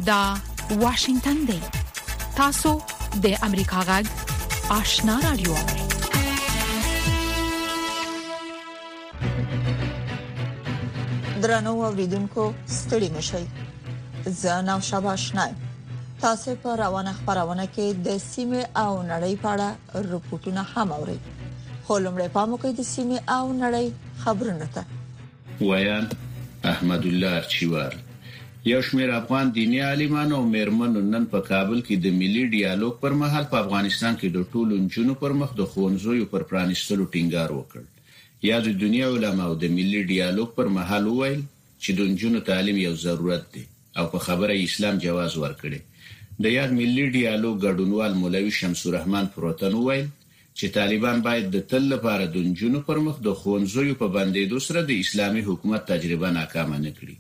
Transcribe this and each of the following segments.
دا واشنگتن دی. تاسو د امریکا غږ آشنا رادیو. درنو اوریدونکو ستړي مشئ. زه نو شاباشنای. تاسو په روانه خبرونه کې د سیمه او نړۍ په اړه رپورټونه هم اورئ. خو لمړی پام وکړئ د سیمه او نړۍ خبرونه ته. ویان احمد الله ارچیوال. یو شمېر افغان دیني عالمانو او مېرمنو نن په کابل کې د ملي ډیالوګ پر مهال په افغانستان کې د ټولو نجونو پر مخ د ښوونځیو پر پرانیستلو ټینګار وکړ. یا د دنیا علماو د ملي ډیالوګ پر مهال وویل چې د نجونو تعلیم یو ضرورت دی او په خبره اسلام جواز ورکړي. د یاد ملي ډیالوګ ګډونوال مولوي شمس الرحمن پروتن وویل چې طالبان باید د تل لپاره د نجونو پر مخ د ښوونځیو په بندیدو سره د اسلامي حکومت تجربه ناکامه نکړي.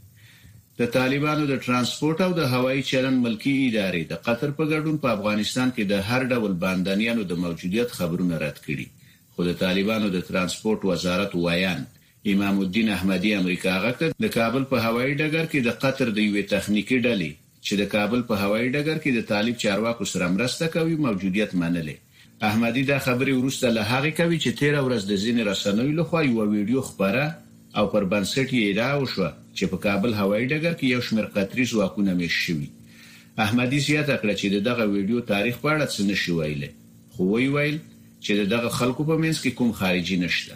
د طالبانو د ترانسپورت او د هوایي چلن ملکی ادارې د قطر په ګډون په افغانستان کې د هر ډول باندنیانو د موجودیت خبرونه رد کړي. خو د طالبانو د ترانسپورت وزارت وایان امام الدین احمدی امریکا غته د کابل په هوایي ډګر کې د قطر د یوې تخنیکی ډلې چې د کابل په هوایي ډګر کې د طالب چارواکو سره مرسته کوي موجودیت منلې. احمدی دا خبري ورسته له هغه کوي چې 13 ورځ د ځینې رسنیو لخوا یو ویډیو خبره او پر بنسټ یې ادعا وشوه چې په کابل هوایي ډګر کې یو شمېر قطري ځواکونه مېشت شوي. احمدی زیاته کړه چې دغه ویډیو تاریخ په اړه څه نشي ویلي، خو ویل چې دغه خلکو په منځ کې کوم خارجي نشته.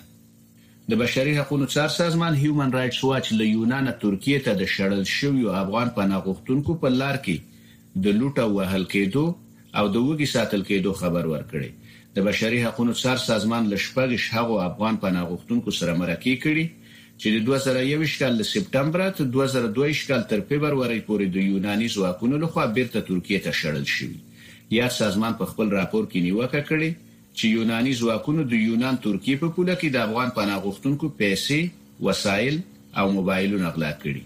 د بشري حقوقو څار سازمان هیومن رائټس واچ له یونان ترکیه ته د شړل شویو افغان پناه غوښتونکو په لار کې د لوټ او وهل کېدو او د وګي ساتل کېدو خبر ورکړي. د بشري حقوقو څار سازمان له شپږ هغو افغان پناه غوښتونکو سره مرکه کړي چې د 2021 کال له سپټمبر تر 2022 کال تر فبرवरी پورې د یوناني ځواکونو لخوا بیرته ترکیه ته شړل شوی. یا سازمان په خپل راپور کې نیوکه کړې چې یوناني ځواکونو د یونان ترکیه په پوله کې د افغان پناه غوښتونکو پیسې، وسایل او موبایلونه غلا کړي.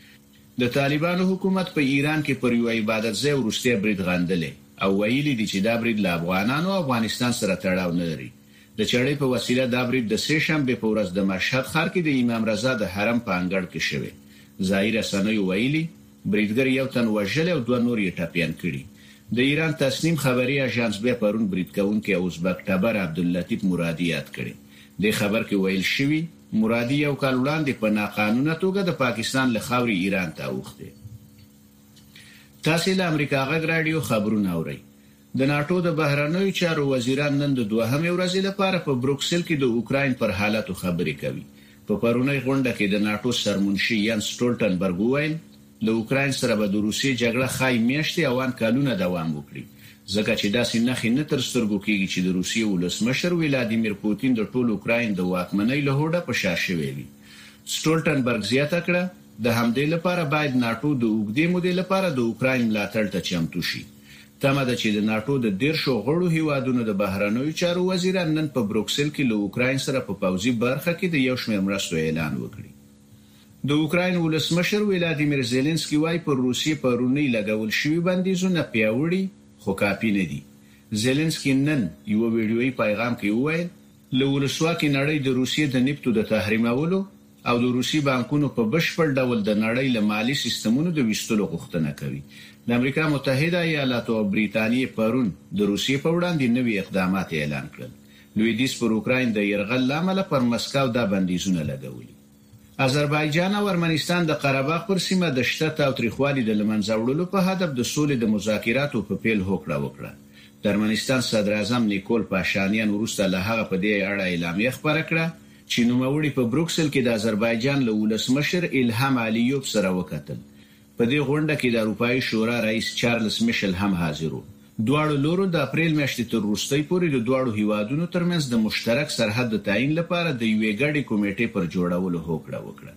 د طالبانو حکومت په ایران کې پر یو عبادت ځای ورسته برید غندلې او ویلي دي چې دا برید له افغانانو او افغانستان سره تړاو نه لري. د چړې په وسیله دا برید د سه شنبه په ورځ د مشهد ښار کې د امام رضا د حرم په انګړ کې شوه. ظاهر سنوي ویلي بریدګر یو تن وژل او دوه نور یې ټپيان کړي. د ایران تصنیم خبري اژانس به پرون برید کوونکي ازبک ټبر عبداللطیف مرادی یاد کړي. د خبر کې ویل شوی مرادی یو کال وړاندې په ناقانونه توګه د پاکستان له خاورې ایران ته اوښته. تاسو له امریکا غږ رادیو خبرونه اورئ. د ناتو د بهرنیو چارو وزیران نن د دوهمې ورځې لپاره په بروکسل کې د اوکراین پر حالاتو خبرې کوي. په پرونی غونډه کې د ناتو سرمنشي یان سټولټنبرګ وویل له اوکراین سره به د روسیې جګړه خای میاشتې اوان کلونه دوام وکړي، ځکه چې داسې نخې نه تر سترګو کېږي چې د روسیې ولسمشر ولادیمیر پوتین د ټول اوکراین د واکمنۍ له هوډه په شا شوی وي. سټولټنبرګ زیاته کړه د همدې لپاره باید ناتو د اوږدې مودې لپاره د اوکراین ملاتړ ته چمتو شي. تمه ده چې د ناتو د 13 غړو هیوادونو د بهرنیو چارو وزیران نن په بروکسل کې له اوکراین سره په پوځي برخه کې د یو شمېر مرستو اعلان وکړي. د اوکراین ولسمشر ولادیمیر زيلنسکي وايي پر روسیې پرونی لګول شوی بندیزونه پیاوړي خو کافي نه دي. زيلنسکي نن یو ویډیويي پیغام کې وویل له ولسواکي نړۍ د روسیې د نفتو د تحریمولو او د روسي بانکونو په بشپړ ډول د نړۍ له مالی سیستمونو د ویستلو غوښتنه کوي. د امریکا متحده ایالاتو او بریتانیې پرون د روسیې په وړاندې نوي اقدامات اعلان کړل. لویدیځ پر اوکراین د يرغل لامل پر مسکو دا بندیزونه لګولي. آذربایجان او ارمنستان د قره باغ پر سیمه د شته او تاریخوالي د لمنځه وړلو په هدف د سولې د مذاکراتو په پیل هوکړه وکړه. د ارمنستان صدر اعظم نیکول پاشانیان وروسته له هغه په دې اړه اعلامیه خبره کړه چې نوموړي په بروکسل کې د آذربایجان له ولسمشر الهام علیوب سره وکتل. په دې غونډه کې د اروپאי شورا رئیس چارلز میشل هم حاضر و. دواړو لورو د اپریل میاشتې تر وروستۍ پورې د دواړو هیوادونو ترمنځ د مشترک سرحد د تعیین لپاره د یوې ګډې کمیټې پر جوړولو هوکړه وکړه.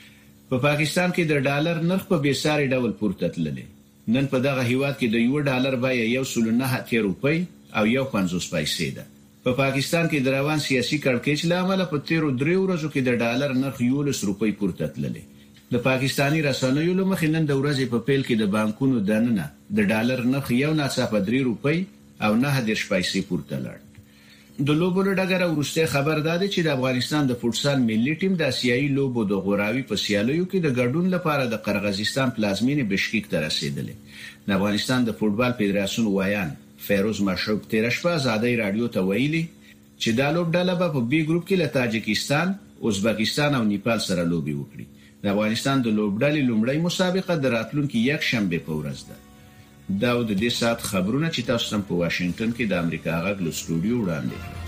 په پاکستان کې د ډالر نرخ په بیساري ډول پورته تللی. نن په دغه هیواد کې د $1 بیه 1.9 روپۍ او 1.50 پیسې ده. په پاکستان کې د روان سیاسي کړکېچ لامل په 13 ورځو کې د ډالر نرخ 11 روپۍ پورته تللی. د پاکستانی رسنیو له مخې نن د ورځې په پیل کې د بانکونو دننه د ډالر نرخ 1.3 روپۍ او 9 پیسې پورته لاړ. د لوبو ډګر ورسته خبر داده چې د افغانستان د فوتسال ملي ټیم د آسیایي لوبو د غوراوي په سیالیو کې د ګډون لپاره د قرغیزستان پلازمینې بشکیک ته رسیدلې. د افغانستان د فوتبال فدراسیون وایان فیروز مشروق تیر شپه آزادۍ رادیو ته ویلي چې دا لوبډله په بي ګروپ کې له تاجکستان، ازبکستان او نیپال سره لوبي وکړي. د افغانستان د لوبډلې لومړی مسابقه د راتلونکي یک شنبه په ورځ ده. دا د دې سات خبرونه چې تاسو هم په واشنگټن کې د امریکا غږ له سټوډیو وړاندې کړل.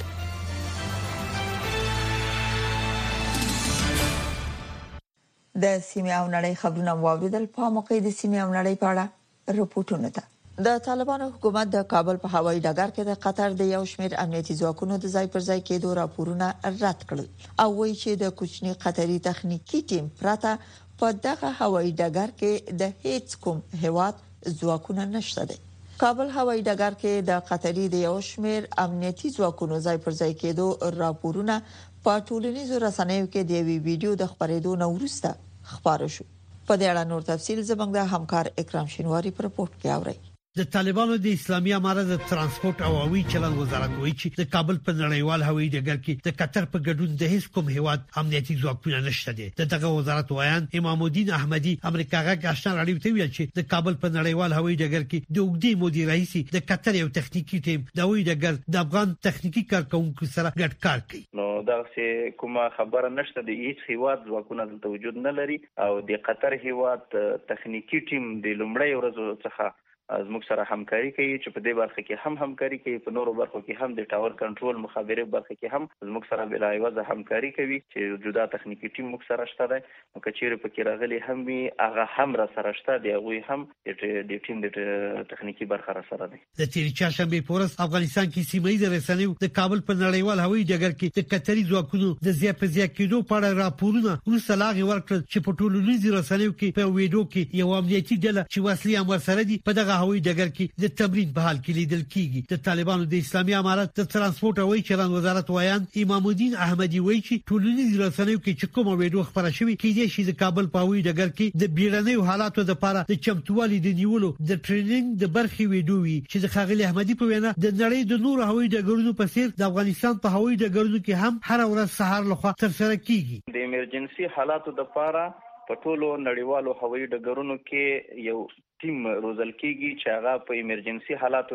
د سیمه او نړۍ خبرونه واوریدل. په موقع د سیمه او نړۍ په اړه رپورټونه ده. د طالبانو حکومت د کابل په هوایي ډګر کې د قطر د یو شمېر امنیتي ځواکونو د ځای پر ځای کېدو راپورونه رد کړل او وایي چې د کوچني قطري تخنیکی ټیم پرته په دغه هوایي ډګر کې د هیڅ کوم هیواد ځواکونه نشته دي. کابل هوایي ډګر کې د قطري د یو شمېر امنیتي ځواکونو ځای پر ځای کېدو راپورونه په ټولنیزو رسنیو کې د یوې ویډیو د خبرېدو نه وروسته خبر شو. په دې اړه نور تفصیل زموږ د همکار اکرام شینواری په رپورت کې اورئ. د طالبانو د اسلامي امارت د ترانسپورت او هوایي چلند وزارت وایي چې د کابل په نړیوال هوایي ډګر کې د قطر په ګډون د هیڅ کوم هیواد امنیتي ځواکونه نشته دي. دغه وزارت وایان امام الدین احمدی امریکا غږ آشنا رادیو ته ویل چې د کابل په نړیوال هوایي ډګر کې د اوږدې مودې راهیسې د قطر یو تخنیکی ټیم د هوایي ډګر د افغان تخنیکی کارکونکو سره ګډ کار کوي. نو دا څه کومه خبره نشته د هیڅ هیواد ځواکونه دلته وجود نه لري او د قطر هیواد تخنیکی ټیم د لومړی ورځ څخه زموږ سره همکاري کوي چې په دې برخه کې هم همکاري کوي، په نورو برخو کې هم د ټاور کنټرول مخابره برخه کې هم زموږ سره بلا عوض همکاري کوي چې جدا تخنیکی ټیم موږ سره شته دی. نو کچېره پکې راغلي هم وي هغه هم را سره شته دی، هغه هم د ټیم د تخنیکی برخه را سره دی. د تیر چهارشنبه په ورځ افغانستان کې سیمه رسنیو د کابل په نړیوال هوایي ډګر کې د قطري ځواکونو د زیاتې کېدو په اړه راپورونه وروسته لاغي ورکړل چې په ټولنیزو رسنیو کې په ویډیو کې یو امنیتي ډله چې وسلې امر سره دي په دغه هوایي ډګر کې د تمرین په حال کې لیدل کیږي. د طالبانو د اسلامي امارت د ترانسپورت او هوایي چلند وزارت وایان امام الدین احمدی وایي چې ټولنیزو رسنیو کې چې کومه ویډیو خبره شوې کېږي چې د کابل په هوایي ډګر کې د بیړنیو حالاتو لپاره د چمتووالي د نیولو د ټریننګ د برخې ویډیو وي چې د خاغلی احمدی په وینا د نړۍ د نور هوایي ډګرونو په څیر د افغانستان په هوایي ډګرونو کې هم هر ورځ سهار لخوا ترسره کیږي. د ایمرجنسي حالاتو لپاره په ټولو نړیوالو هوایي ډګرونو کې یو ټیم روزل کیږي چې هغه په ایمرجنسي حالاتو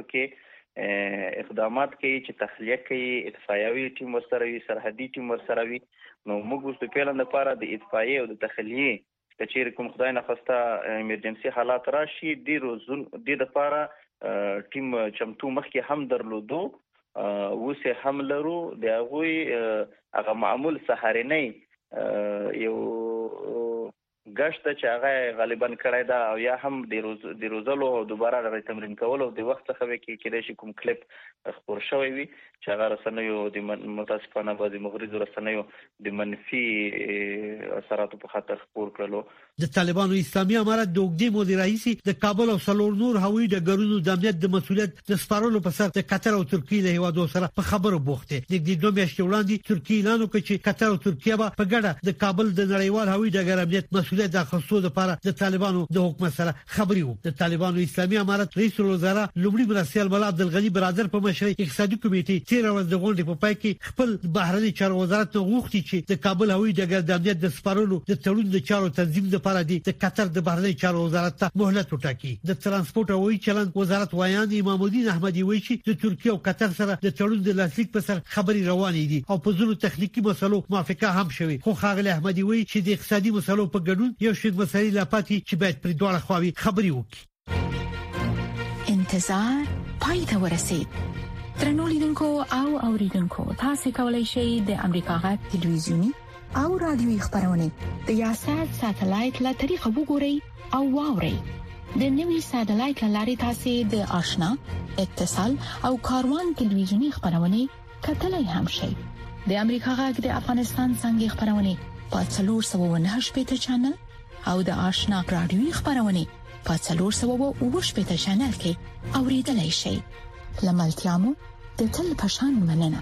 کې اقدامات کوي چې تخلیه کوي، اطفائیوي ټیم ورسره وي، سرحدي ټیم ورسره وي. نو موږ اوس د پیلن لپاره د اطفائیه او د تخلیه کچېر کوم خدای نه خواسته ایمرجنسي حالات راشي د لپاره ټیم چمتو مخکې هم درلودو اوس هم لرو. د هغه معمول سهارنۍ یو ګشت چې هغه غالبا کړی دا او یا هم د روزلو او دوباره غوړي تمرین کولو د وخت څخه کې کېدای شي کوم کلیپ خبر شوی وي چې هغه رسنیو د متاسفانه بعضی مغرض رسنیو د منفي اثراتو په خاطر خبر کړلو. د طالبانو اسلامي امارت د اوږدې مودې راهیسې د کابل او سلور نور هوایي ډګرونو د امنیت د مسولیت د سپارلو په سر د قطر او ترکیې له هیوادو سره په خبرو بوخته. د دې دوه میاشتې وړاندې ترکیه اعلان وکړ چې قطر او ترکیه به په ګډه د کابل د نړیوال هوایي ډګر امنیت مسولیت د اخیستو لپاره د طالبانو د حکومت سره خبري وکړي. د طالبانو اسلامي امارت رئیس الوزرا لومړي مرستیال مولا عبدالغنی برادر په مشرۍ اقتصادي کمیټې تیر ورځ د غونډې په پای کې خپل بهرنی چارو وزارت ته غوښتي چې د کابل هوایي ډګر د امنیت د سپارلو د تړون د چارو تنظیم لپاره د قطر د بهرنی چارو وزارت ته مهلت وټاکي. د ترانسپورت او هوایي چلند وزارت وایان امام الدین احمدی وایي چې د ترکیه او قطر سره د تړون د لاسلیک په سر خبري روانې دي او په ځینو تخنیکی مسلو موافقه هم شوه. خو خاغلی احمدی وایي چې د اقتصادي مسلو په ګډون یو شین مسلې لا پاتې چې باید پر دواړه خواوې خبري وکړي. انتظار پای ته ورسید. ترنو لیدونکو او اوریدونکو تاسو کولی شئ د امریکا غږ ټلویزیونی او رادیوي خبرونه د یاشات ساتلایت له طریقو وګورئ او واورئ. د نوي ساتلایت لارې تاسو د آشنا اتصال او کاروان ټلویزیونی خبرونه کتلای هم شئ. د امریکا غږ د افغانستان څنګه خبرونه په 398 چینل او د آشنا رادیوي خبرونه په 408 چینل کې اوریدلای شئ. لملتيامو د تل پشان مننه.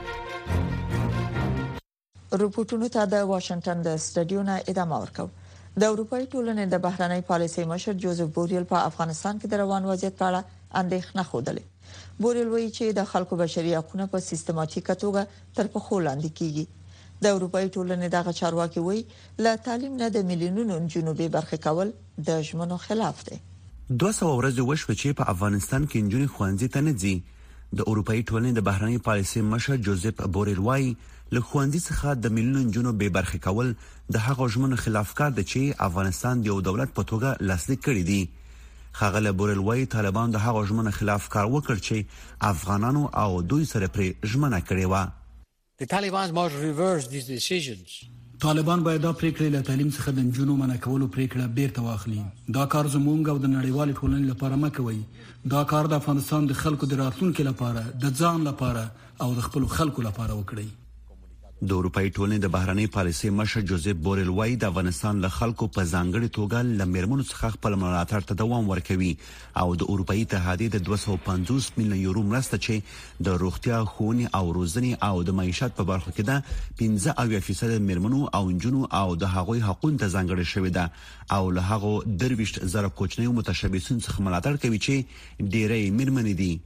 رپورټونو ته د واشنگټن د سټډیو نه ادامه ورکوم. د اروپאי ټولنې د بهرنۍ پالیسۍ مشر جوزف بوریل په افغانستان کې د روان وضعیت په اړه اندېښنه خوده. بورل وایي چې د خلکو بشري حقوقونه په سیستماتیکه توګه تر پخو لاندې کیږي د اروپאי ټولنې دغه چارواکي وایي لا تعلیم نه د میلیونونو جنوبي برخه کول د ژمنو خلاف دی 200 ورځې وشوه چې په افغانستان کې نجونې ښوونځي ته نه ځي د اروپאי ټولنې د بهرنی پالیسي مشر جوزف بورل وایي له ښوونځي څخه د میلیونونو جنونو بې برخه کول د هغو ژمنو خلاف کار دی چې افغانستان د یو دولت په توګه لاسلیک کړی دی خغله بورل وایي طالبان د هغو ژمنو خلاف کار وکړ چې افغانانو او دوی سره پرې ژمنه کړې و. The Taliban must reverse these decisions. طالبان باید دا پریکړه له تعلیم څخه د جنونو منع کولو پریکړه بیرته واخلي. دا کار زموږ او د نړیوال ټولنې لپاره مکوي. دا کار د افغانستان د خلکو د راتلونکو لپاره، د ځان لپاره او د خپل خلکو لپاره وکړي. د اروپאי ټولنې د بهرنی پالیسي مشر جوزف بورل وایي د افغانستان له خلکو په ځانګړي توګه له میرمنو څخه خپل ملاتړ ته دوام ورکوي او د اروپאי اتحادیې د 250 میلیون یورو مرسته چې د روغتیا، ښوونې او روزنې او د معیشت په برخو کې ده 15% میرمنو او نجونو او د هغوی حقوقو ته ځانګړي شوی ده او له هغو 23,000 کوچنیو متشبثین څخه ملاتړ کوي چې ډېرې میرمنې دي.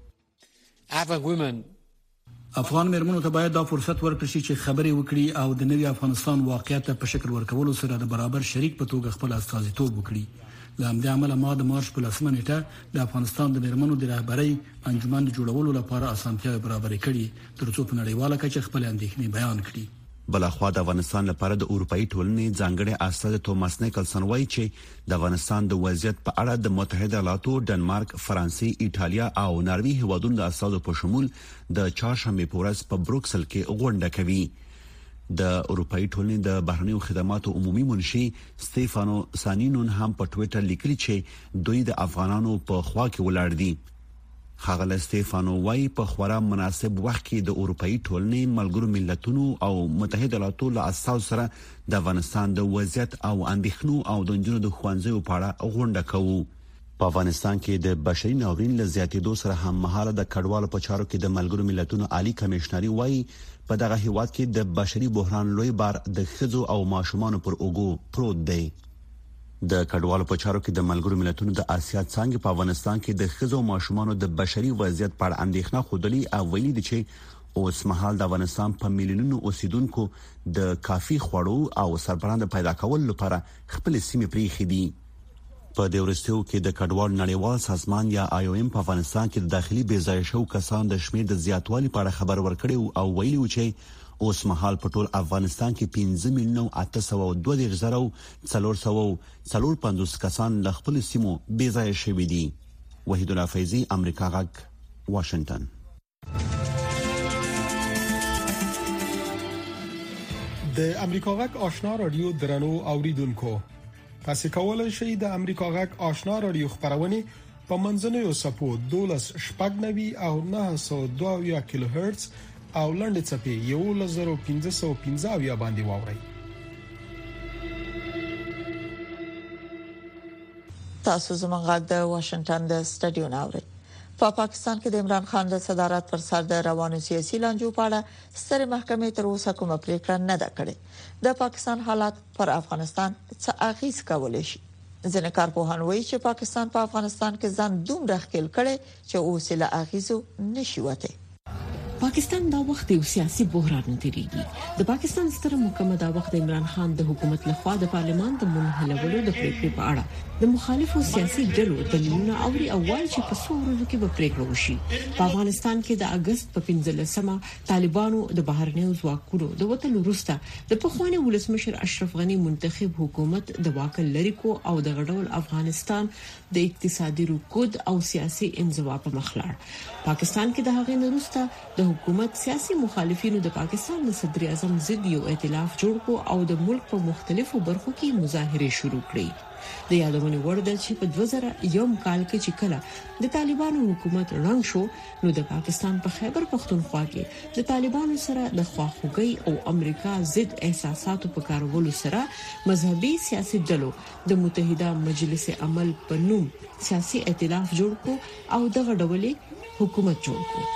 افغان میرمنو ته باید دا فرصت ورکړي چې خبرې وکړي او د نوي افغانستان واقعیت په شکل ورکولو سره د برابر شریک په توګه خپل استازیتوب وکړي. له همدې امله ما د مارچ په 10 نیټه د افغانستان د میرمنو د رهبرۍ انجمن جوړولو لپاره اسانتیاوې برابرې کړي ترڅو په نړیواله کچه خپل اندېښنې بیان کړي. بلخوا د افغانستان لپاره د اروپאי ټولنې ځانګړي استاد توماس نیکلسن وایي چې د افغانستان د وضعیت په اړه د متحده ایالاتو، ډنمارک، فرانسې، ایټالیا او ناروې هیوادونو د استادو په شمول د چهارشنبه په ورځ په بروکسل کې غونډه کوي. د اروپאי ټولنې د بهرنیو خدماتو عمومي منشي ستيفانو سانینون هم په ټوئیټر لیکلي چې دوی د افغانانو په خوا کې ولاړ دي. خغله ستيفانو وایي په خورا مناسب وخت کې د اروپאי ټولنې ملګرو ملتونو او متحده ایالاتو له اساس سره د افغانستان د وضعیت او اندېښنو او د نجونو د ښوونځیو په اړه غونډه کوو. په افغانستان کې د بشري ناورین له زیاتېدو سره هم مهاله د کډوالو په چارو کې د ملګرو ملتونو عالی کمشنري وایي په دغه هیواد کې د بشري بحران لوی بار د ښځو او ماشومانو پر اوږو پروت دی. د کډوالو په چارو کې د ملګرو ملتونو د آسیا څنګه په افغانستان کې د ښځو او ماشومانو د بشري وضعیت په اړه اندېښنه خوده او ویلي دي چې اوس مهال د افغانستان په میلیونونو اوسیدونکو د کافي خوړو او سربراند پیدا کول لپاره خپل سیمې پریخي دي. په دې ورستیو کې د کډوال نړیوال سازمان یا IOM په افغانستان کې د داخلي بې ځای شو کسان د شمیر د زیاتوالي په اړه خبر ورکړي او ویلي و چې اوس مهال په ټول افغانستان کې 15 میلیون 822,450 کسان له خپل سیمو بې ځای شوي دي. وحید الله فیضی، امریکا غږ، واشنگټن. د امریکا غږ آشنا رادیو درنو اوریدونکو، تاسو کولای شئ د امریکا غږ آشنا رادیو خبرونه په منځنوي سپو 12.9 او 902 کیلو هرتز او لنډ چپی 1515 باندې واوري. تاسو زموږ غږ د واشنگټن د سټډیو ناوړي. په پاکستان کې د عمران خان د صدارت پر سر د روانو سیاسي لانجو په اړه ستر محکمې تر اوسه کومه پریکړه نه ده کړې. د پاکستان حالات پر افغانستان څه اغیز کولای شي؟ ځینې کارپوهان وایي چې پاکستان په افغانستان کې ځان دومره ښکېل کړي چې اوس له اغیزو نشي وته. پاکستان دا وخت یو سیاسي بحران تیریږي. د پاکستان ستر محکمه دا وخت عمران خان د حکومت لخوا د پارلمان د منحلولو د پریکړې په اړه د مخالفو سیاسي ډلو دلیلونه اوري او وايي چې په څو ورځو کې به پریکړه وشي. په افغانستان کې د اگست په 15مه طالبانو د بهرنیو ځواکونو د وټل وروسته د پخوانی ولسمشر اشرف غنی منتخب حکومت د واک لري کو او د غډول افغانستان د اقتصادي رکود او سیاسي انزوا په مخلار. پاکستان کې د هغې وروسته د حکومت سیاسي مخالفینو د پاکستان د صدر اعظم ضد یو ائتلاف جوړ کو او د ملک په مختلفو برخو کې مظاهره شروع کړې. د یادونه ورده چې په 2001 کال کې چې کله د طالبانو حکومت رنګ شو نو د پاکستان په خیبر پختونخوا کې د طالبانو سره د خواخوږي او امریکا ضد احساساتو په کارولو سره مذهبي سیاسي ډلو د متحده مجلس عمل په نوم سیاسي ائتلاف جوړ کو او دغه ډولې حکومت جوړ کو.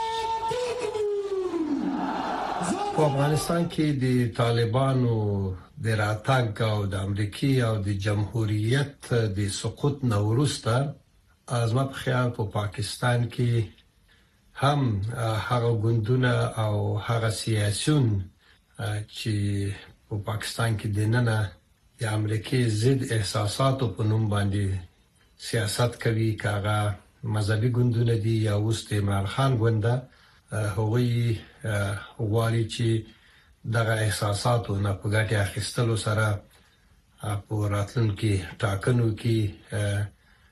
په افغانستان کې د طالبانو د راتګ او د امریکای او د جمهوریت د سقوط نورسته از ما په خیال په پاکستان کې هم هغه ګوندونه او هغه سیاسيون چې په پاکستان کې د نننه د امریکای ضد احساساتو په نوم باندې سیاست کوي، کاغه مذهبي ګوندونه دي یا اوس د عمران خان ګونده هغوی غواړي چې دغه احساساتو نه په ګټه اخیستلو سره په راتلونکي ټاکنو کې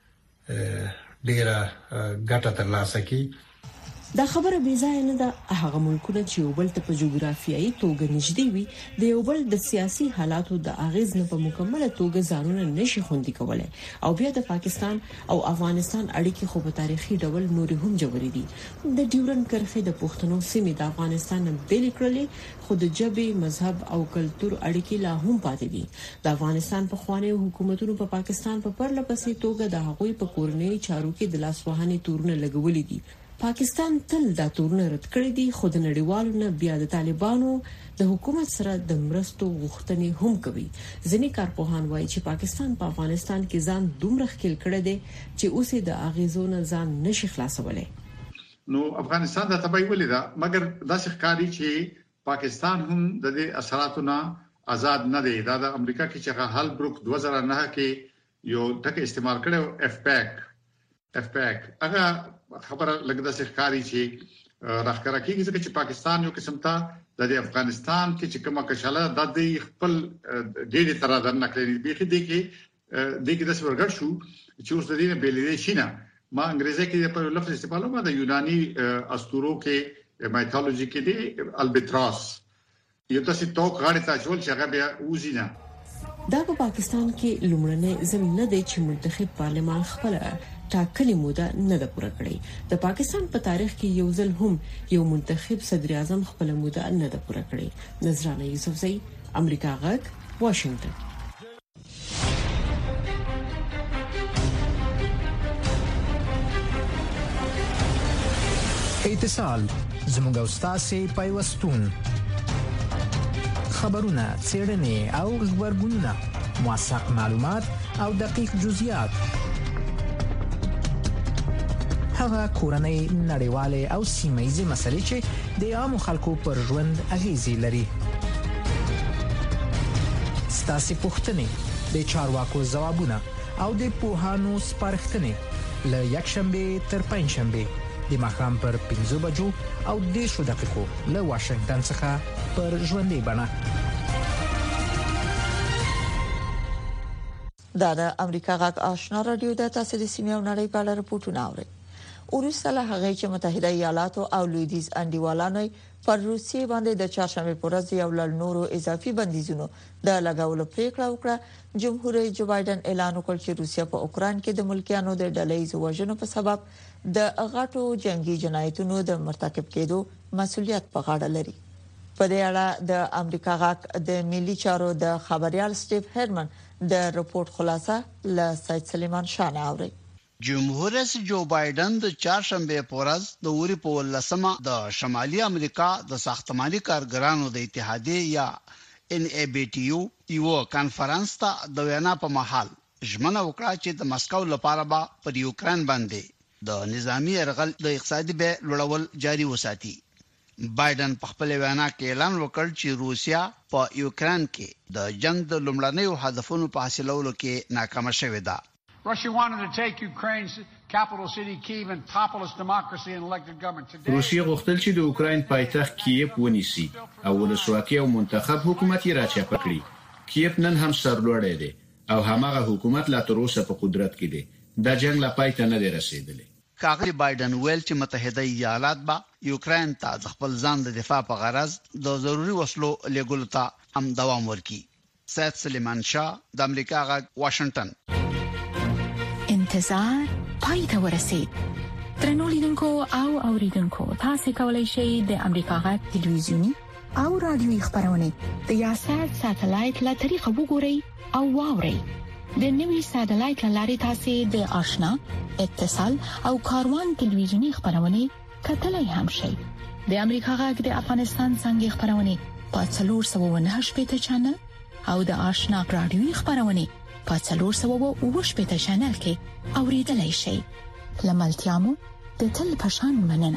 ډیره ګټه ترلاسه کړي. دا خبره بې ځای نه ده. هغه ملکونه چې یو بل ته په جغرافیایي توګه نږدې وي د یو بل د سیاسي حالاتو د اغیز نه په مکمله توګه ځانونه نشي خوندي کولای او بیا د پاکستان او افغانستان اړیکې خو په تاریخي ډول نوري هم جوړې دي. د ډیورن کرښې د پښتنو سیمې د افغانستان بیل کړلې، خو د جبهې مذهب او کلتور اړیکې لا هم پاتې دي. د افغانستان په خواني حکومتونو په پاکستان په پرله پسې توګه د هغوی په کورنۍ چارو کې د لاسوهنې تورونه لګولې دي. پاکستان تل دا تورونه رد کړی دي، خو د نړیوالو نه بیا د طالبانو د حکومت سره د مرستو غوښتنې هم کوي. ځینې کارپوهان وایي چې پاکستان په افغانستان کې ځان دومره ښکېل کړی دی چې اوس د اغیزونو ځان نشي خلاصولای. نو افغانستان د تبعی ولیدا، مګر داسې ښکاري چې پاکستان هم د دې اثراتو نه آزاد نه دی. دا د امریکا کې چې هال بروک 2009 کې یو ټکی استعمال کړو اف پیک هغه خبره لګدا ښکاري چې راخکاره کیږي چې پاکستان یو قسم ته د افغانستان کې چې کومه کشاله د خپل ډېری تر در نکړي بيخي دي کې د سورګر شو چې اوس د دې بیلې شي نه. ما انګریزي کې په لفظ استعمالو ما د یوناني اسطورو کې مایثولوژي کې دی البتراس یو تاسو توک غاړه ته چول چې هغه بیا وزینه. دا په پاکستان کې لومړنی زمينه دی چې منتخب پارلمان خپل ټاکلې موده نه ده پوره کړې. د پاکستان په تاریخ کې یو ځل هم یو منتخب صدر اعظم خپل موده نه ده پوره کړې. نظرانه یوسفزئی، امریکا غږ، واشنگټن. اتصال زموږ استاد پیوستون خبرونه، څېړنې او خبرګونونه، موثق معلومات او دقیق جزئیات، هغه کورنۍ، نړیوالې او سیمه‌ییزې مسلې چې د عامو خلکو پر ژوند اغیزې لري. ستاسو پوښتنې، د چارواکو ځوابونه او د پوهانو سپارښتنې له یکشنبه تر پنځشنبه د ماښام پر 5 بجو او 10 دقیقو له واشنگټن څخه پر ژوندۍ بڼه. دا د امریکا غږ آشنا رادیو د تاسو د سیمې او نړۍ په اړه راپورټونه اوري. وروسته له هغه چې متحده ایالاتو او لویدیز انډیوالانو پر روسیې باندې د چهارشنبه په ورځ یو لړ نورو اضافي بندیزونو د لګولو پریکړه وکړه، جمهور رئیس جو بایدن اعلان وکړ چې روسیا په اوکران کې د ملکیانو د ډلهییز وژنو په سبب د غټو جنگي جنایتونو د مرتکب کېدو مسؤلیت په غاړه لري. په دې اړه د امریکا غږ د ملي چارو د خبريال سټیف هرمن د رپورت خلاصه له سید سلیمان شاه اوري. جمهور رئیس جو بایدن د چهارشنبه په ورځ د اوري په ولسمه د شمالي امریکا د ساختماني کارګرانو د اتحادیې یا NABTU یو کانفرنس ته د وینا په محل ژمنه وکړه چې د مسکو لپاره به پر یوکران باندې د نظامی ارغل د اقتصادي به لوړول جاري وساتي. بایدن په خپل وینا کې اعلان وکړ چې روسیا په یوکران کې د جنگ د لومړنیو هدفونو په حاصلولو کې ناکام شوې ده. Russia wanted to take Ukraine's capital city Kyiv and topple its democracy and elected government. روسیا غوښتل چې د اوکراین پایتخت کیف ونیسي او ولسواکي او منتخب حکومت یې راچاپ کړي. کیف نن هم سرلوړی دی او هماغه حکومت لا تر اوسه په قدرت کې دی. دا جنگ لا پای ته نه دی رسیدلی. کاغلی بایدن ویل چې متحده ایالات به یوکراین ته د خپل ځان د دفاع په غرض د ضروري وسلو لګولو ته هم دوام ورکړي. سید سلیمان شاه، د امریکا غږ، واشنگټن. انتظار پای ته ورسید. ترنو لیدونکو او اوریدونکو، تاسو کولی شئ د امریکا غږ ټلویزیونی او رادیوي خبرونه د یاشات ساتلایت له طریقو وګورئ او واورئ. د نوي ساتلایت لارې تاسو د آشنا، اتصال او کاروان ټلویزیونی خبرونه کتلای هم شئ. د امریکا غږ د افغانستان څنګه خبرونه په 498 چنل او د آشنا رادیوي خبرونه په 408 چنل کې اوریدلای شئ. لملتيامو د تل پشان مننه.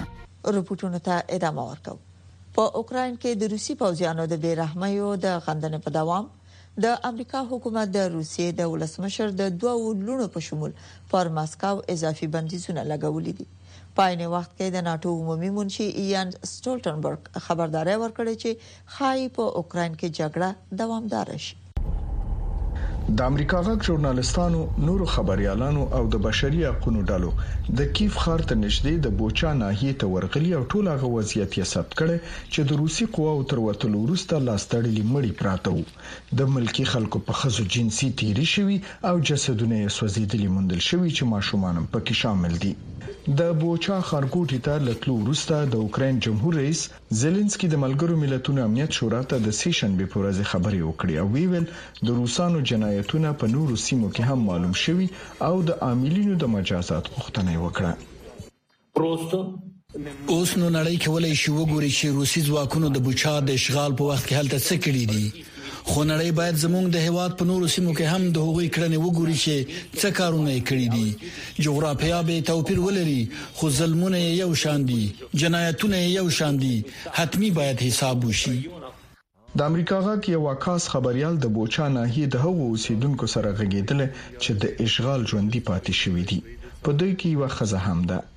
رپورټونو ته ادامه ورکوي. په اوکرين کې د روسي پوځیانو د بیرحمۍ د غندنې په دوام د امریکا حکومت د روسیې د ولسمشر د دوه لونو په شمول پر ماسکو اضافي بندیزونه لګولې دي. په عین وخت کې د ناتو عمومي منشي ایان سټولټنبرګ خبرداري ورکړه چې خای په اوکرين کې جګړه دوامدار شي. د امریکا غږ ژورنالستانو نورو خبريالانو او د بشري حقوقو ډلو د کیف ښار ته نږدې د بوچا ناحیه ته ورغلي او ټول هغه وضعیت یې ثبت کړي چې د روسي قواو تر وټلو وروسته لاستړلي مړی پراته وو. د ملکی خلکو په خزو جنسي تیری شوی او جسدونه یې سوځیدلي موندل شوی چې ماشومان پکې شامل دي. د بوچا خارګوټی ته لټلو وروسته د اوکرين جمهور رئیس زيلنسکي د ملګرو ملتونو امنیت شورا ته د سیشن به پروازه خبري وکړي او ویل د روسانو جنایتونه په نورو سیمو کې هم معلوم شوي او د عاملینو د مجازات غوښتنه وکړه. اوس نو نړۍ کولای شي وګوري چې روسي ځواکونو د بوچا د اشغال په وخت کې هلته څه کړی دي. خو نړۍ باید زموږ د هیواد په نورو سیمو کې هم د هغوی کړنې وګوري چې څه کارونه یې کړی دي. جغرافیا به توپیر ولري خو ظلمونه یو شان دي، جنایتونه یو شان دي، حتمی باید حساب وشي. د امریکا غږ یو واکاس خبريال د بوچا ناحیه د هغو اوسیدونکو سره غږیدل چې د اشغال ژوندۍ پاتې شوې دي. په دوی کې یو خزه هم ده.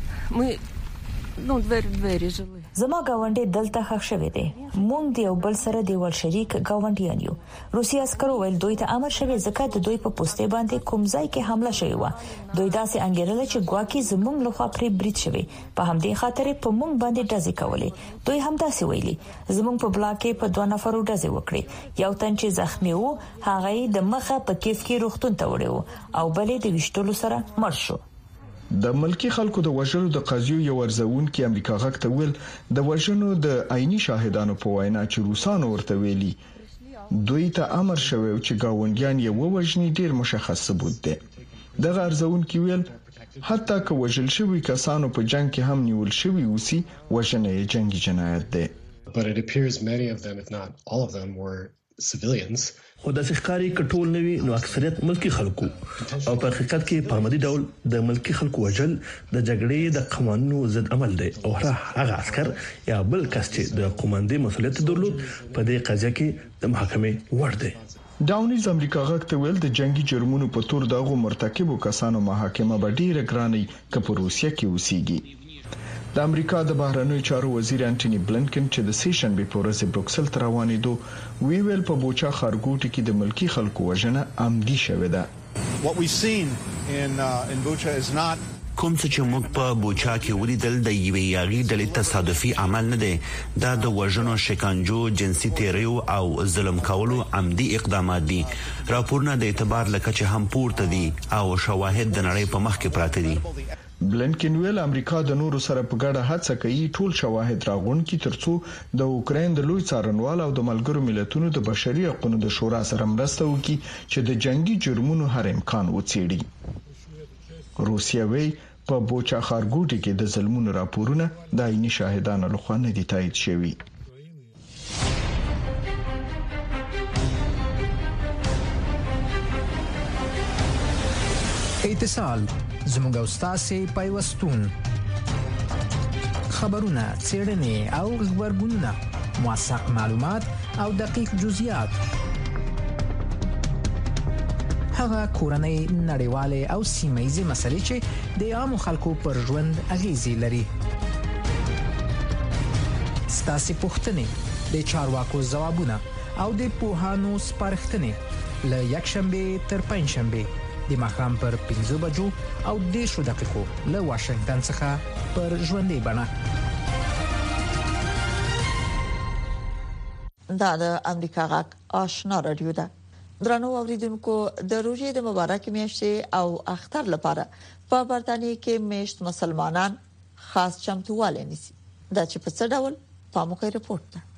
زما گاونډي دلته ښخ شوی دی. مونږ د یو بل سره دیوال شریک گاونډیان یو. روسي عسکرو ول دوی ته امر شوی ځکه د دوی په پوسټه باندې کوم ځای کې حمله شوی و. دوی داسې انګیرل چې ګواکې زمونږ لخوا پرې برید شوی. په همدې خاطر په مونږ باندې ډزې کولې. دوی هم داسې ویلي. زمونږ په بلاک کې په 2 نفرو ډزې وکړي. یو تن چې زخمی وو هغه د مخه په کیف کې روغتون ته وړو او بلې د وشتلو سره مړ شو. د ملکی خلکو د وژلو د قضیو یو ورزون کې امریکا غږ ته ویل د وژنو د عیني شاهدانو په وینا چې روسانو ورته ویلي دوی ته امر شوی چې گاونډیان یې ووژني ډیر مشخص ثبوت دی. د غرزون کې ویل حتی که وژل شوی کسانو په جنگ کې هم نیول شوی اوسي وژنه یې جنگي جنایت دی. But it appears many of them, if not all of them, were civilians. او د ښکاری کټول نوي نو اکثریت ملکی خلکو او په حقیقت کې په عملي ډول د ملکی خلکو وجل د جګړې د قوانینو ضد عمل دی او هغه عسكر یا بل کس چې د قوماندې مسولیت درلود په دې قضیه کې د محکمې وړ دی. داونیز امریکا غږ ته ویل د جنگي جرمونو په تور دغه مرتکبو کسانو محاکمه به ډیره ګراني که په روسیه کې اوسېږي. د امریکا د بهرنیو چارو وزیر انټونی بلنکن چې د سیشن به پورز بروکسل ته روانېدو ویل په بوچا خارګوټي کې د ملکی خلکو وژنه عمدي شوې ده. What we've seen in Bucha is not کوم چې موږ په بوچا کې ولیدل د یوې یاغي ډلې تصادفي عمل نه دی. دا د وژنو، شکنجو، جنسي تیریو او ظلم کولو عمدي اقدامات دي. راپورونه د اعتبار لکه چې هم پورته دي او شواهد د نړۍ په مخ کې پراته دي. بلنکن ویل امریکا د نورو سره په ګډه هڅه کوي ټول شواهد راغونډ کړي ترڅو د اوکرين د لوی څارنوال او د ملګرو ملتونو د بشري حقوقو د شورا سره مرسته وکړي چې د جنگي جرمونو هر امکان وڅېړي. روسیا وی په بوچا خارګوټي کې د ظلمونو راپورونه د عیني شاهدانو لخوا نه دي تایید شوي. اتصال زموږ استاد پیوستون خبرونه څېړنې او خبرګونونه موثق معلومات او دقیق جزئیات هغه کورنۍ نړیواله او سیمایي مسلې چې د عامو خلکو پر ژوند اغیزې لري. ستاسو پوښتنې د چارواکو ځوابونه او د پوهانو سپارښتنې له یکشنبه تر پنځشنبه د ماښام پر 5 بجو او 10 دقیقو له واشنگټن څخه پر ژوندۍ بڼه. دا د امریکا غږ آشنا رادیو ده. درنو اوریدونکو د روزي د مبارک میاشتې او اختر لپاره په برتانیې کې میشت مسلمانان خاص چمتووالی نیسي. دا چې په څه ډول پاموکي رپورت ده.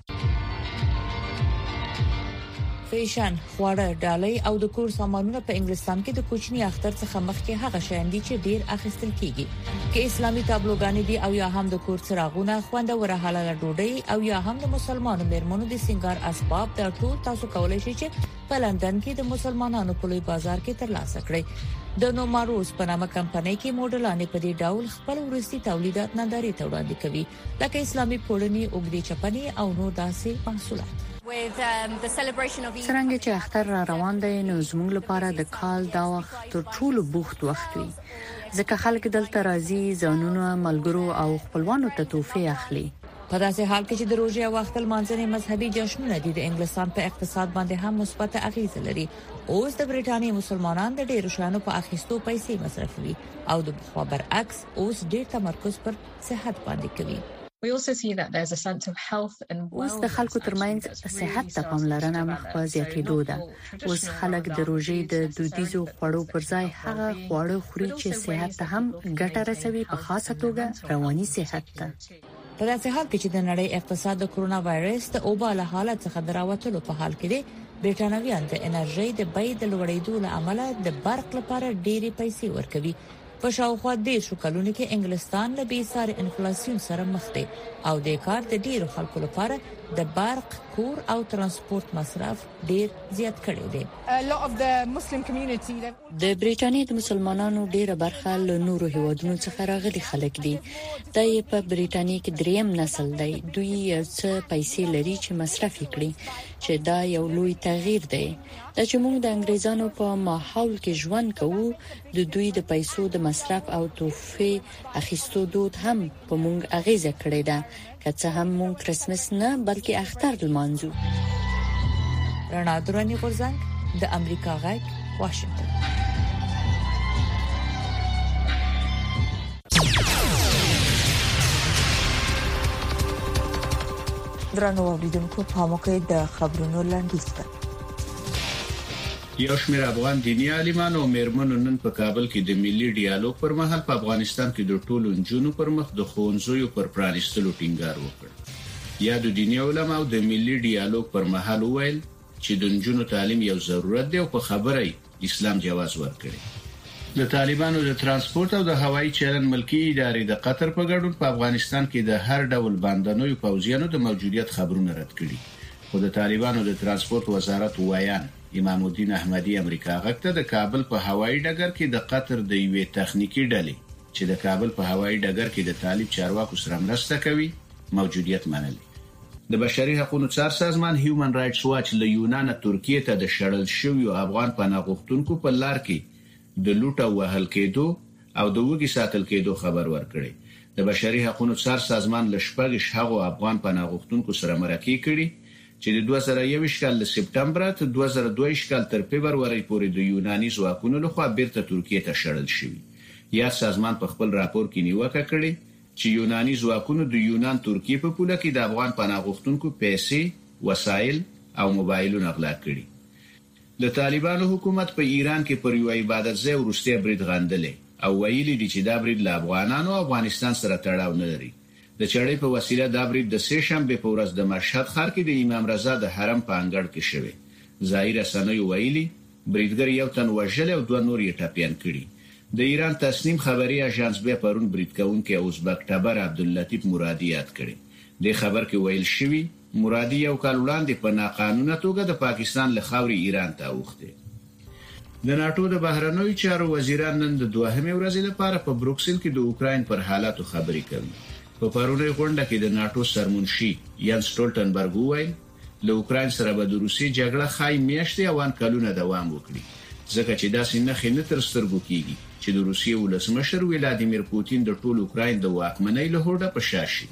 فیشن، خواړه، ډالۍ او د کور سامانونه په انګلستان کې د کوچني اختر څخه مخکې هغه شیان دي چې ډیر اخیستل کیږي. کې اسلامي تابلوګانې دي او یا هم د کور څراغونه، خوندوره حلال ډوډۍ او یا هم د مسلمانانو میرمنو د سنگار اسباب د ټول تاسو کولای شئ چې په لندن کې د مسلمانانو په لوی بازار کې ترلاسه کړئ. د نوماروز په نامه کمپنۍ کې موډلانې په دې ډول خپل ورستي تولیدات نندارې ته وړاندې کوي لکه اسلامي پوړنی اوګدي چپنی او نور داسې محصولات. څنګه چې اختر را روان دی نو زموږ لپاره د کال دا وخت تر ټولو بوخت وخت وي ځکه خلک دلته راځي ځانونه ملګرو او خپلوانو ته تحفې اخلي. په داسې حال کې چې د روژې وخت مانځنې مذهبي جشنونه دي د انګلستان په اقتصاد باندې هم مثبت اغیزه لري. اوس د بریټانیا مسلمانان د ډیرو شانو په اخیستو پیسې مصرفوي او د خو برعکس اوس ډیر تمرکز پر صحت باندې کوي. اوس د خلکو ترمنځ صحت ته پاملرنه مخ په زیاتېدو ده. اوس خلک د روژې د دودیزو خوړو پر ځای هغه خواړه خوري چې صحت ته هم ګټه رسوي، په خاصه توګه رواني صحت ته. په داسې حال کې چې د نړۍ اقتصاد د کرونا وایرس د اوباله حالت څخه دراوتلو په حال کې دي، بریټانویان د انرژي د بیې د لوړېدو له امله د برق لپاره ډېری پیسې ورکوي. په شاوخوا 10 کلونو کې انګلستان له بېساري انفلیسیون سره مخ دی او د کار د ډیرو خلکو لپاره د برق، کور او ترانسپورت مصرف ډیر زیات کړی دی. د بریټانیا د مسلمانانو ډیره برخه له نورو هیوادونو څخه راغلي خلک دي. دا یې په بریټانیا کې دریم نسل دی. دوی یو څه پیسې لري چې مصرف کړي، چې دا یو لوی تغییر دی. دا چې موږ د انګریزانو په ماحول کې ژوند کوو، د دوی د پیسو د مصرف او تحفې اخیستو دود هم په موږ اغیزه کړې ده. که څه هم موږ کرسمس نه بلکې اختر لمانځو. رڼا درنی غورځنګ د امریکا غږ واشنگټن. درنو اوریدونکو په موقع د خبرونو لاندې یو شمېر افغان دیني عالمان او میرمنو نن په کابل کې د ملي ډیالوګ پر مهال په افغانستان کې د ټولو نجونو پر مخ د ښوونځیو پر پرانیستلو ټینګار وکړ. یا د دیني علماو د ملي ډیالوګ پر مهال وویل چې د نجونو تعلیم یو ضرورت دی او په خبره اسلام جواز ورکړي. د طالبانو د ترانسپورت او د هوایي چلن ملکی ادارې د قطر په ګډون په افغانستان کې د هر ډول باندنوي پوځیانو د موجودیت خبرونه رد کړي. خو د طالبانو د ترانسپورت وزارت وایان امام الدین احمدی امریکا غږ ته د کابل په هوایي ډګر کې د قطر د یوې تخنیکی ډلې چې د کابل په هوایي ډګر کې د طالب چارواکو سره مرسته کوي موجودیت منل. د بشري حقوقو څار سازمان هیومن رائټس واچ له یونان ترکیه ته د شړل شویو افغان پناه غوښتونکو په لار کې د لوټ او وهل کېدو او د وګړي ساتل کېدو خبر ورکړي. د بشري حقوقو څار سازمان له شپږ هغو افغان پناه غوښتونکو سره مرکه کړي چې د 2021 کال له سپټمبر تر 2022 کال تر فبرवरी پورې د یوناني ځواکونو لخوا بیرته ترکیه ته شړل شوی. یا سازمان په خپل راپور کې نیوکه کړې چې یوناني ځواکونو د یونان ترکیه په پوله کې د افغان پناه غوښتونکو پیسې، وسایل او موبایلونه غلا کړي. د طالبانو حکومت په ایران کې پر یو عبادت ځای ورسته برید غندلې او ویلي دي چې دا برید له افغانانو او افغانستان سره تړاو نه لري. د چړې په وسیله دا برید د سه شنبه په ورځ د مشهد ښار کې د امام رضا د حرم په انګړ کې شوی. ظاهر رسنیو ویلي بریدګر یو تن وژل او دوه نور یې ټپيان کړي. د ایران تسنیم خبري اژانس به پرون برید کوونکی ازبک ټبر عبداللطیف مرادی یاد کړي. د خبر کې ویل شوی مرادی یو کال وړاندې په ناقانونه توګه د پاکستان له خاورې ایران ته اوخته. د ناتو د بهرنوي چارو وزیران نن د دوهمې ورځې لپاره په بروکسل کې د اوکراین پر حالاتو خبرې کوي. په پرونی غونډه کې د ناتو سرمنشي یان سټولټنبرګ وویل له اوکراین سره به د روسي جګړه خای میاشتې او کلونه دوام وکړي ځکه چې داسې نه خنه تر سترګو کیږي چې د روسیې ولسمشر ولادیمیر پوتین د ټول اوکراین د واکمنۍ له هوډه په شاشي.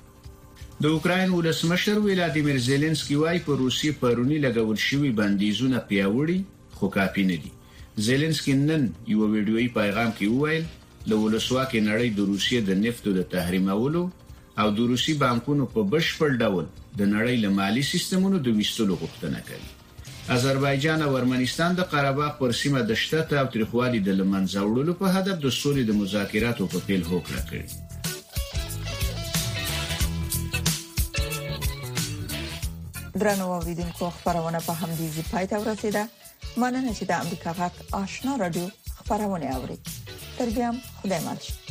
د اوکراین ولسمشر ولادیمیر زيلنسکي وايي په روسي پرونی لګول شوی بندیزونه پیاوړي خو کافي نه دي. زيلنسکي نن یو ویډیويي پیغام کې وویل له ولسواکۍ نړۍ د روسیې د نفتو د تحریمولو او د روسي بانکونو په بشپړ ډول د نړۍ له مالی سیستمونو د ویستلو غوښتنه کوي. آذربایجان او ارمنستان د قره باغ پر سیمه د شته او تاریخوالي د لمنځه وړلو په هدف د سولې د مذاکراتو په پیل هوکړه کړې. درنو اوریدونکو خبرونه په همدې ځای ته ورسیده. مننه چې د امریکا غږ آشنا رادیو خبرونه اوري. تر بیا خدای مل.